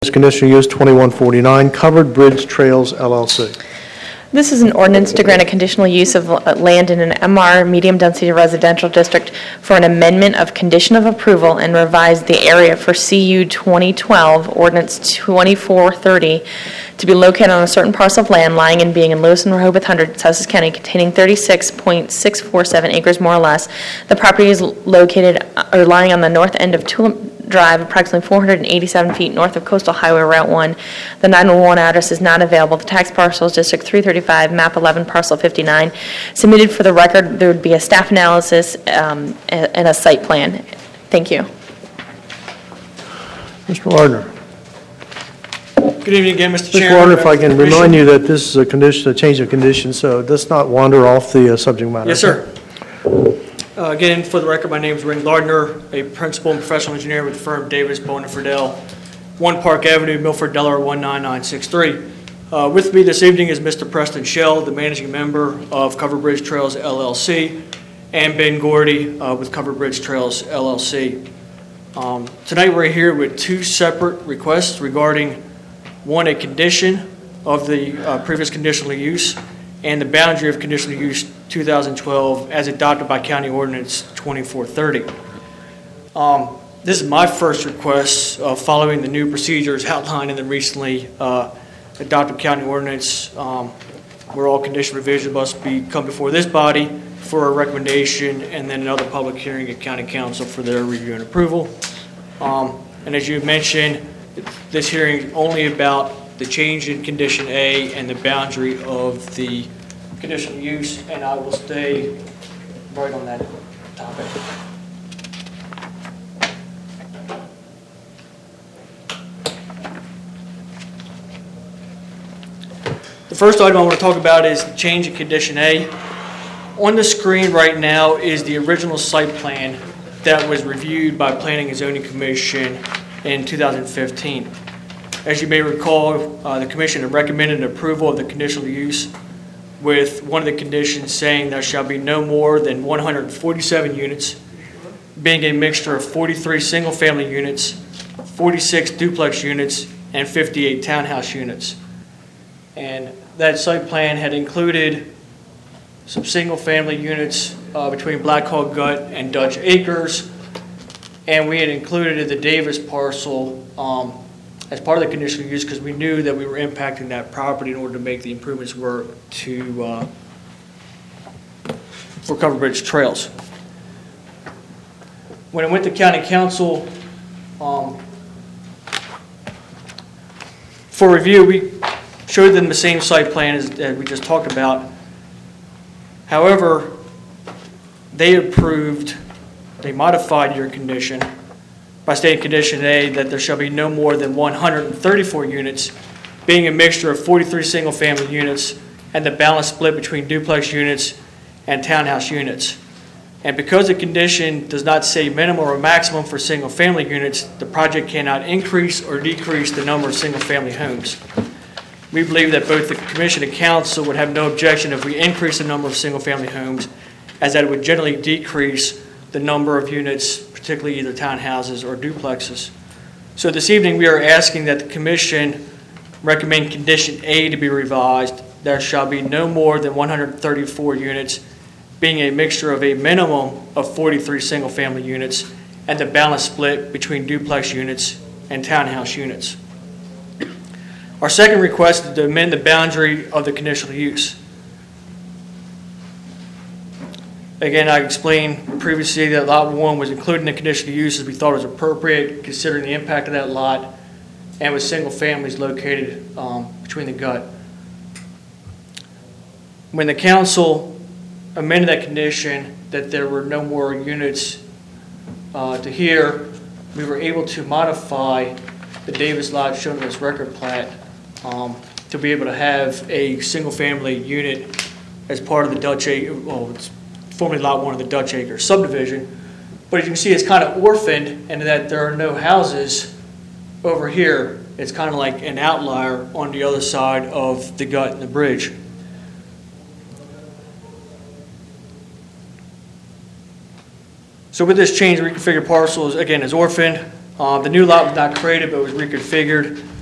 Conditional use 2149, Covered Bridge Trails LLC. This is an ordinance to grant a conditional use of land in an MR, medium-density residential district, for an amendment of condition of approval and revise the area for CU 2012, ordinance 2430, to be located on a certain parcel of land lying and being in Lewis and Rehoboth Hundred, Sussex County, containing 36.647 acres more or less. The property is located or lying on the north end of Tulip Drive, approximately 487 feet north of Coastal Highway Route 1. The 911 address is not available. The tax parcel is District 335, map 11, parcel 59. Submitted for the record, there would be a staff analysis and a site plan. Thank you. Mr. Lardner. Good evening again, Mr. Mr. Chairman. Lardner, if I can remind you that this is a change of condition, so let's not wander off the subject matter. Yes, sir. Again, for the record, my name is Ring Lardner, a principal and professional engineer with the firm Davis, Bowen & Friedel, 1 Park Avenue, Milford, Delaware, 19963. With me this evening is Mr. Preston Shell, the managing member of Covered Bridge Trails LLC, and Ben Gordy with Covered Bridge Trails LLC. Tonight we're here with 2 separate requests regarding, one, a condition of the previous conditional use and the boundary of conditional use 2012 as adopted by County Ordinance 2430. This is my first request following the new procedures outlined in the recently adopted County Ordinance, where all condition revisions must come before this body for a recommendation and then another public hearing at County Council for their review and approval. And as you mentioned, this hearing is only about the change in Condition A and the boundary of the conditional use, and I will stay right on that topic. The first item I want to talk about is the change in Condition A. On the screen right now is the original site plan that was reviewed by Planning and Zoning Commission in 2015. As you may recall, the Commission had recommended approval of the conditional use with one of the conditions saying there shall be no more than 147 units, being a mixture of 43 single-family units, 46 duplex units, and 58 townhouse units. And that site plan had included some single-family units between Black Hog Gut and Dutch Acres, and we had included the Davis parcel as part of the conditional use because we knew that we were impacting that property in order to make the improvements work for Covered Bridge Trails. When I went to County Council for review, we showed them the same site plan as we just talked about. However, they modified your condition by stating Condition A that there shall be no more than 134 units, being a mixture of 43 single-family units and the balance split between duplex units and townhouse units. And because the condition does not say minimum or maximum for single-family units, the project cannot increase or decrease the number of single-family homes. We believe that both the Commission and Council would have no objection if we increase the number of single-family homes, as that it would generally decrease the number of units, particularly either townhouses or duplexes. So this evening we are asking that the Commission recommend Condition A to be revised. There shall be no more than 134 units, being a mixture of a minimum of 43 single-family units and the balance split between duplex units and townhouse units. Our second request is to amend the boundary of the conditional use. Again, I explained previously that Lot 1 was included in the conditional use as we thought it was appropriate considering the impact of that lot and with single families located between the gut. When the council amended that condition that there were no more units to here, we were able to modify the Davis lot shown in this record plat to be able to have a single family unit as part of the Dutch Acre, well, it's formerly Lot 1 of the Dutch Acre subdivision. But as you can see, it's kind of orphaned in that there are no houses over here. It's kind of like an outlier on the other side of the gut and the bridge. So with this change, the reconfigured parcel is, again, is orphaned. The new lot was not created, but was reconfigured.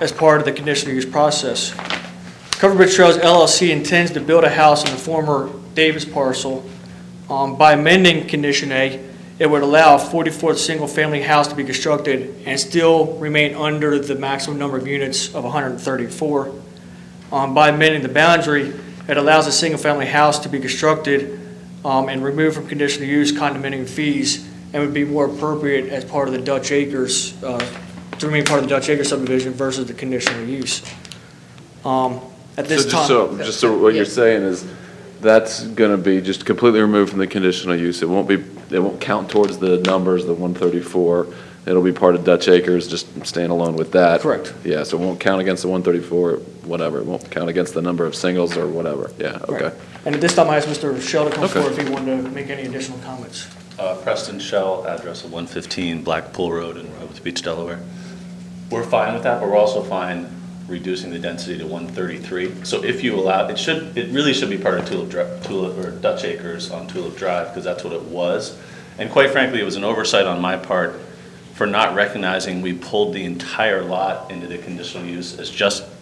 as part of the conditional use process. Covered Bridge Trails LLC intends to build a house on the former Davis parcel. By amending Condition A, it would allow a 44th single-family house to be constructed and still remain under the maximum number of units of 134. By amending the boundary, it allows a single-family house to be constructed and removed from conditional use condominium fees, and would be more appropriate as part of the Dutch Acres, to remain part of the Dutch Acres subdivision versus the conditional use. At this time. Just so what you're saying is, that's gonna be just completely removed from the conditional use. It won't count towards the numbers, the 134. It'll be part of Dutch Acres, just stand alone with that. Correct. Yeah, so it won't count against the 134, whatever. It won't count against the number of singles or whatever. Yeah, okay. Right. And at this time, I ask Mr. Shell to come Okay. forward if he wanted to make any additional comments. Preston Shell, address of 115 Blackpool Road in Rehoboth Beach, Delaware. We're fine with that, but we're also fine reducing the density to 133. So if you allow, it really should be part of Tulip or Dutch Acres on Tulip Drive, because that's what it was. And quite frankly, it was an oversight on my part for not recognizing we pulled the entire lot into the conditional use as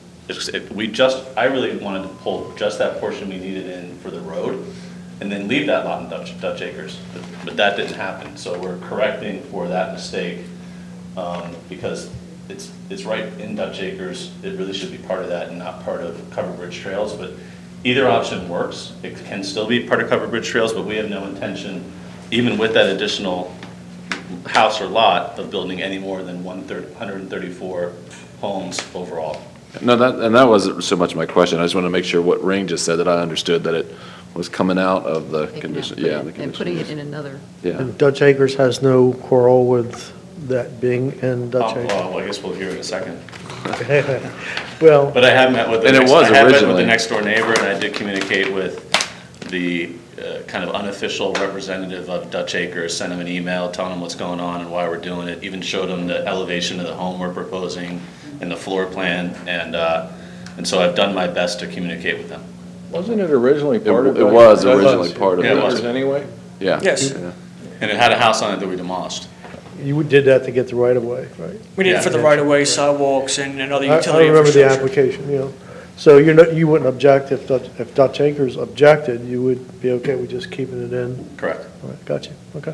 I really wanted to pull just that portion we needed in for the road and then leave that lot in Dutch Acres. But that didn't happen. So we're correcting for that mistake because it's right in Dutch Acres. It really should be part of that and not part of Covered Bridge Trails. But either option works. It can still be part of Covered Bridge Trails, but we have no intention, even with that additional house or lot, of building any more than 134 homes overall. No, that wasn't so much my question. I just want to make sure what Ring just said, that I understood that it was coming out of the condition, yeah. the And putting condition. it in another. Yeah. And Dutch Acres has no quarrel with that being in Dutch Acres? Well, I guess we'll hear in a second. Well, But I have met with And it was I have met with originally. the next door neighbor, and I did communicate with the kind of unofficial representative of Dutch Acres, sent him an email telling him what's going on and why we're doing it, even showed him the elevation of the home we're proposing and the floor plan, and so I've done my best to communicate with them. Wasn't it originally part of? It was originally part of Yeah, it it. was. Anyway? Yeah. Yes. Yeah. And it had a house on it that we demolished. you did that to get the right-of-way, right? We need it for the Yeah. right-of-way, sidewalks, and other I utility remember the infrastructure. application, you know. So you wouldn't object if Dutch Acres objected, you would be okay with just keeping it in? Correct. All right, got you, okay.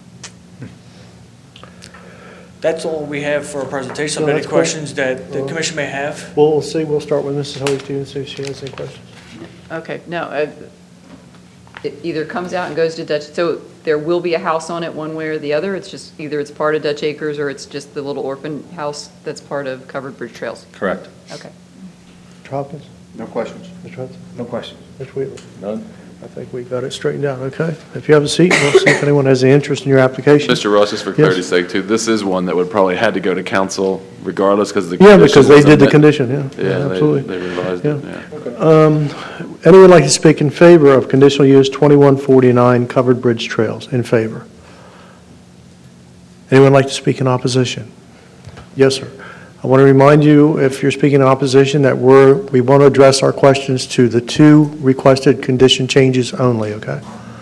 That's all we have for our presentation. No, Any that's cool. questions that the commission may have? Well, we'll see, we'll start with Mrs. Holy-Steve, see if she has any questions. Okay, no, it either comes out and goes to Dutch, so there will be a house on it one way or the other? It's just, either it's part of Dutch Acres or it's just the little orphan house that's part of Covered Bridge Trails? Correct. Okay. Mr. Hopkins? No questions. Mr. Hudson? No questions. Mr. Wheatley? None? I think we got it straightened out, okay? If you have a seat, we'll see if anyone has any interest in your application. Mr. Ross, just for clarity's Yes. sake too, this is one that would probably had to go to council regardless because the Yeah, condition because they was did the amended. condition, yeah. Yeah, Absolutely. they revised it, Yeah. yeah. Anyone like to speak in favor of conditional use 2149 Covered Bridge Trails? In favor? Anyone like to speak in opposition? Yes, sir. I want to remind you, if you're speaking in opposition, that we want to address our questions to the two requested condition changes only, okay?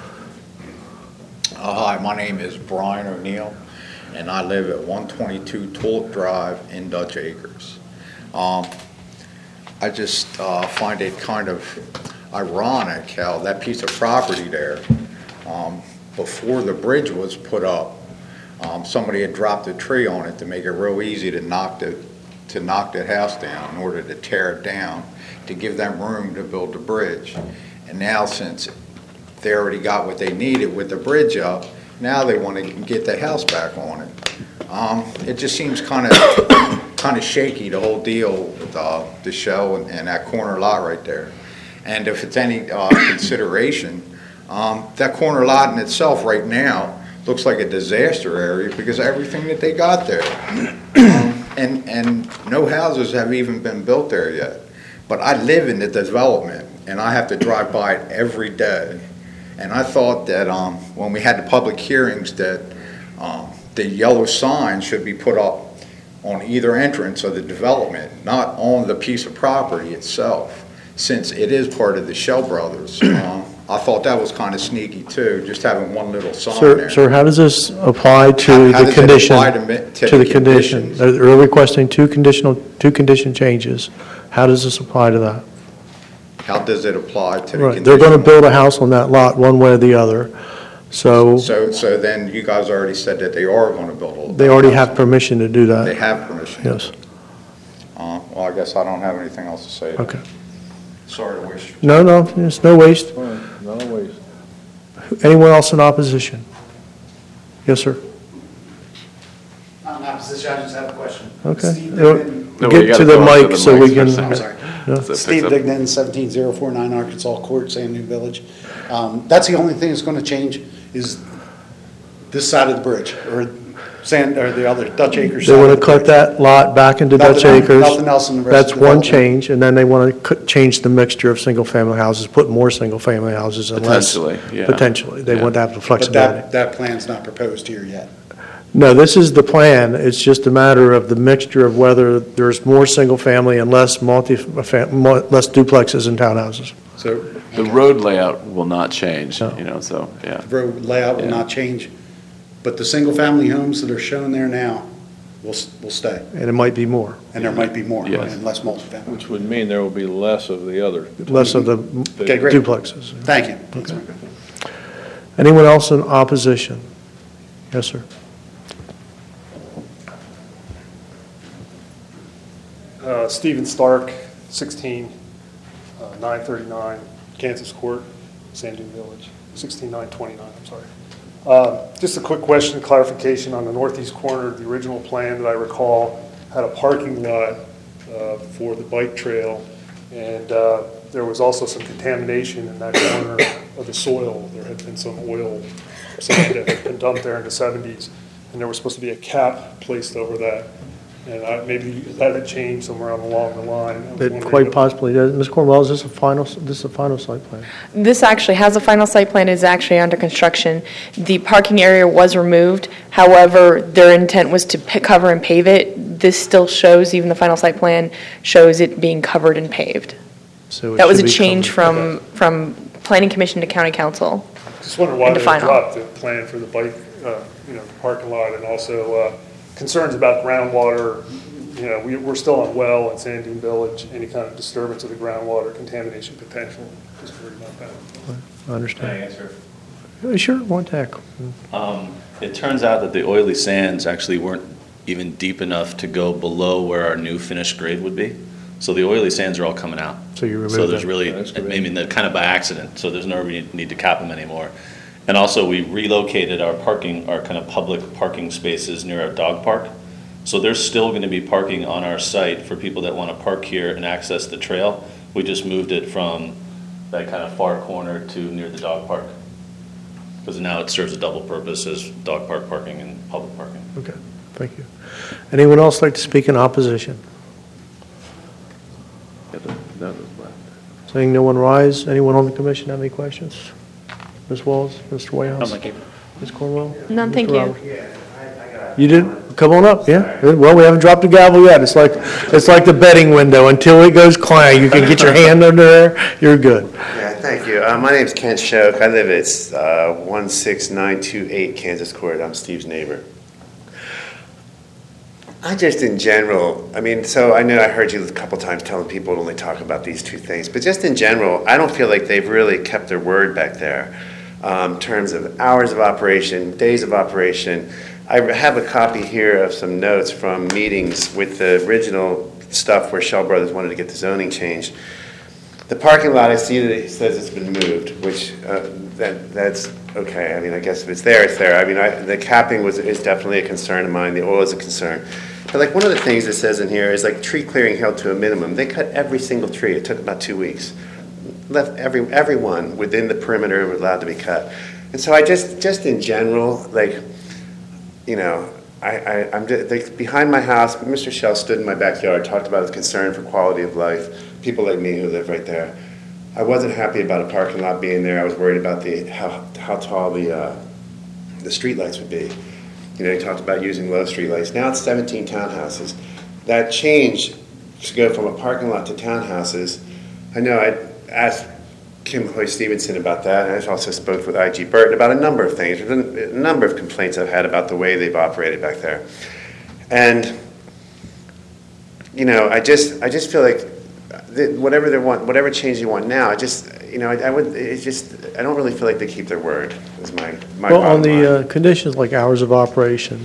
Hi, my name is Brian O'Neill, and I live at 122 Tulip Drive in Dutch Acres. I just find it kind of ironic how that piece of property there, before the bridge was put up, somebody had dropped a tree on it to make it real easy to knock that house down in order to tear it down, to give them room to build the bridge. And now, since they already got what they needed with the bridge up, now they want to get the house back on it. It just seems kind of shaky, the whole deal with the show and that corner lot right there. And if it's any consideration, that corner lot in itself right now looks like a disaster area because of everything that they got there. And no houses have even been built there yet. But I live in the development, and I have to drive by it every day. And I thought that when we had the public hearings that the yellow sign should be put up on either entrance of the development, not on the piece of property itself, since it is part of the Shell Brothers. I thought that was kind of sneaky too, just having one little sign Sir, there. sir, how does this apply to How the does it condition? apply to the the condition? conditions? They're requesting two condition changes. How does this apply to that? How does it apply to the Right, they're going to condition? build a house on that lot one way or the other, so So then you guys already said that they are going to build a. they already have permission to do They that. have permission? Yes, Well, I guess I don't have anything else to say. okay. Sorry to waste No, there's no waste. No waste. Anyone else in opposition? Yes, sir. I'm not in position, I just have a question. Okay. Steve Dignan, No, you Get gotta to the go up to mic the so we mic can. first. I'm sorry. Yeah. So it picks Steve up- Dignan, 17049 Arkansas Court, Sand New Village. That's the only thing that's going to change is this side of the bridge, or the other Dutch Acres They side want of to the cut bridge. that lot back into Dutch Nothing- Acres. nothing else in the rest of That's the one development. change, and then they want to change the mixture of single-family houses, put more single-family houses unless. Potentially, yeah. Potentially. They Yeah. want to have the But flexibility. that plan's not proposed here yet. No, this is the plan. It's just a matter of the mixture of whether there's more single-family and less less duplexes and townhouses. So The road layout will not change, No. so, yeah. the road layout will Yeah. not change, but the single-family homes that are shown there now will stay. And it might be more, And there might be more, Yes. and less multifamily. Which would mean there will be less of the other. less of the Okay, great. duplexes. Thank you. Anyone else in opposition? Yes, sir. Stephen Stark, 939 Kansas Court, Sand Dune Village, 16929, I'm sorry. Just a quick question, clarification on the northeast corner, the original plan that I recall had a parking lot for the bike trail, and there was also some contamination in that corner of the soil. There had been some oil, something that had been dumped there in the 70s, and there was supposed to be a cap placed over that. And maybe that had changed somewhere along the line. I was It wondering quite if- possibly does. Ms. Cornwell, is this a final site plan? This actually has a final site plan, is actually under construction. The parking area was removed, however, their intent was to cover and pave it. This still shows, even the final site plan shows it being covered and paved. So it That was should a be change covered. from planning commission to county council. Just wondering why into they final. dropped the plan for the bike, parking lot, and also concerns about groundwater. We're still on well in Sand Dune Village, any kind of disturbance of the groundwater, contamination potential. Just worried about that. I Can I understand. answer? Sure, one tack. It turns out that the oily sands actually weren't even deep enough to go below where our new finished grade would be. So the oily sands are all coming out. So you removed So there's them. really, maybe they're kind of by accident, so there's no need to cap them anymore. And also, we relocated our kind of public parking spaces near our dog park. So there's still going to be parking on our site for people that want to park here and access the trail. We just moved it from that kind of far corner to near the dog park. Because now it serves a double purpose as dog park parking and public parking. Okay, thank you. Anyone else like to speak in opposition? Seeing no one rise, anyone on the commission have any questions? Ms. Walls, Mr. Whitehouse? Ms. Cornwell? None, thank Mr. you. Roberts? You did? Come on up, yeah. Well, we haven't dropped the gavel yet. It's like the betting window. Until it goes clang, you can get your hand under there, you're good. Yeah, thank you. My name's Kent Shoke. I live at 16928 Kansas Court. I'm Steve's neighbor. I just in general, so I know I heard you a couple times telling people to only talk about these two things, but just in general, I don't feel like they've really kept their word back there in terms of hours of operation, days of operation. I have a copy here of some notes from meetings with the original stuff where Shell Brothers wanted to get the zoning changed. The parking lot, I see that it says it's been moved, which that's okay. I guess if it's there, it's there. The capping is definitely a concern of mine. The oil is a concern. But one of the things it says in here is tree clearing held to a minimum. They cut every single tree. It took about 2 weeks. Left everyone within the perimeter was allowed to be cut. And so I just in general, I'm just, behind my house, Mr. Shell stood in my backyard, talked about his concern for quality of life, people like me who live right there. I wasn't happy about a parking lot being there. I was worried about how tall the streetlights would be. He talked about using low streetlights. Now it's 17 townhouses. That change to go from a parking lot to townhouses, I know I asked Kim Hoy Stevenson about that, and I've also spoke with I.G. Burton about a number of things. There's been a number of complaints I've had about the way they've operated back there. And, you know, I just feel like whatever they want, whatever change they want now, I don't really feel like they keep their word, is my Well, on bottom line. the conditions like hours of operation,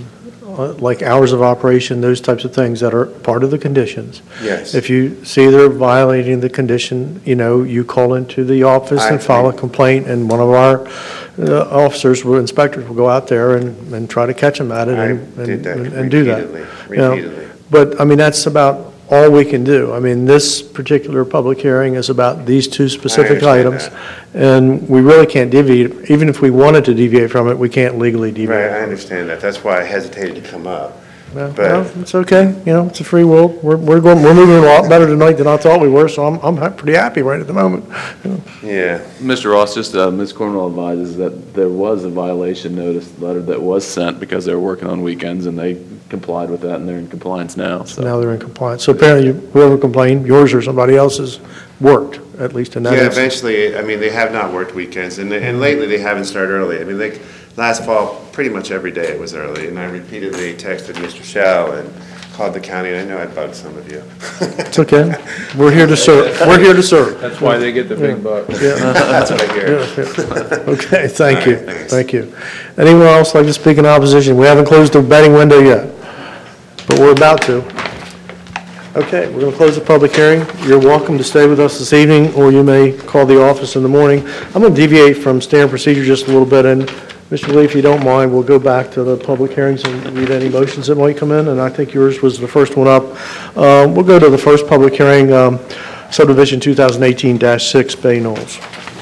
those types of things that are part of the conditions. Yes. If you see they're violating the condition, you know, you call into the office I and file a agree. complaint, and one of our inspectors will go out there and try to catch them at it I and did that and do that. repeatedly, You know, repeatedly. But, I mean, that's about all we can do. I mean, this particular public hearing is about these two specific understand items, and we really can't deviate. Even if we wanted to deviate from it, we can't legally deviate. Right, I from it. understand that. That's why I hesitated to come up. Well, But- it's okay, you know, it's a free world. We're moving a lot better tonight than I thought we were, so I'm pretty happy right at the moment. Yeah. Mr. Ross, just, Ms. Cornwell advises that there was a violation notice letter that was sent because they were working on weekends, and they complied with that, and they're in compliance now, so. Now they're in compliance. So apparently, whoever complained, yours or somebody else's, worked, at least in that Yeah, instance. eventually, I mean, they have not worked weekends, and lately they haven't started early. I mean, like, last fall, pretty much every day it was early, and I repeatedly texted Mr. Shao and called the county, and I know I bugged some of you. It's okay. We're here to serve. We're here to serve. That's why they get the big bucks. That's what I hear. Okay, thank you, All right, thanks. thank you. Anyone else like to speak in opposition? We haven't closed the betting window yet, but we're about to. Okay, we're going to close the public hearing. You're welcome to stay with us this evening, or you may call the office in the morning. I'm going to deviate from standard procedure just a little bit, and Mr. Lee, if you don't mind, we'll go back to the public hearings and read any motions that might come in, and I think yours was the first one up. We'll go to the first public hearing, subdivision 2018-6 Bay Knolls.